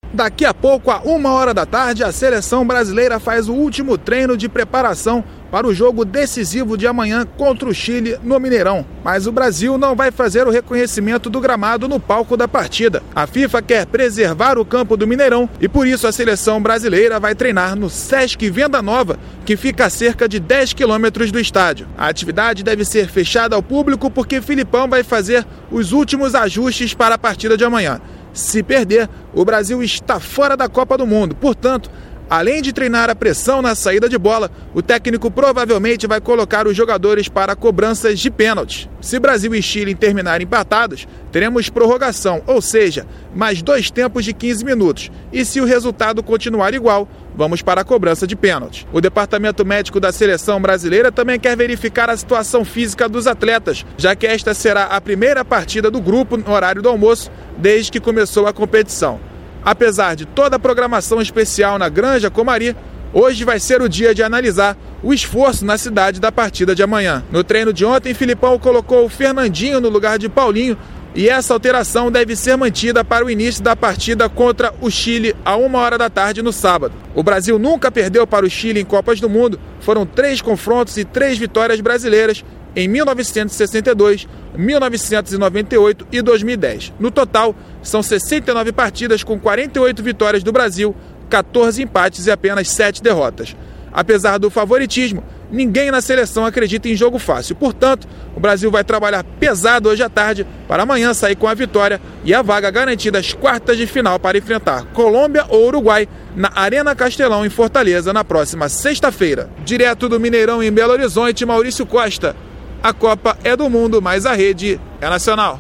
Daqui a pouco, à 1h da tarde, a seleção brasileira faz o último treino de preparação para o jogo decisivo de amanhã contra o Chile no Mineirão. Mas o Brasil não vai fazer o reconhecimento do gramado no palco da partida. A FIFA quer preservar o campo do Mineirão e por isso a seleção brasileira vai treinar no Sesc Venda Nova, que fica a cerca de 10 quilômetros do estádio. A atividade deve ser fechada ao público porque Filipão vai fazer os últimos ajustes para a partida de amanhã. Se perder, o Brasil está fora da Copa do Mundo. Portanto, além de treinar a pressão na saída de bola, o técnico provavelmente vai colocar os jogadores para cobranças de pênalti. Se Brasil e Chile terminarem empatados, teremos prorrogação, ou seja, mais 2 tempos de 15 minutos. E se o resultado continuar igual, vamos para a cobrança de pênalti. O departamento médico da seleção brasileira também quer verificar a situação física dos atletas, já que esta será a primeira partida do grupo no horário do almoço desde que começou a competição. Apesar de toda a programação especial na Granja Comari, hoje vai ser o dia de analisar o esforço na cidade da partida de amanhã. No treino de ontem, Filipão colocou o Fernandinho no lugar de Paulinho e essa alteração deve ser mantida para o início da partida contra o Chile à 1h da tarde no sábado. O Brasil nunca perdeu para o Chile em Copas do Mundo, foram 3 confrontos e 3 vitórias brasileiras em 1962, 1998 e 2010. No total, são 69 partidas com 48 vitórias do Brasil, 14 empates e apenas 7 derrotas. Apesar do favoritismo, ninguém na seleção acredita em jogo fácil. Portanto, o Brasil vai trabalhar pesado hoje à tarde para amanhã sair com a vitória e a vaga garantida às quartas de final para enfrentar Colômbia ou Uruguai na Arena Castelão, em Fortaleza, na próxima sexta-feira. Direto do Mineirão, em Belo Horizonte, Maurício Costa. A Copa é do Mundo, mas a rede é nacional.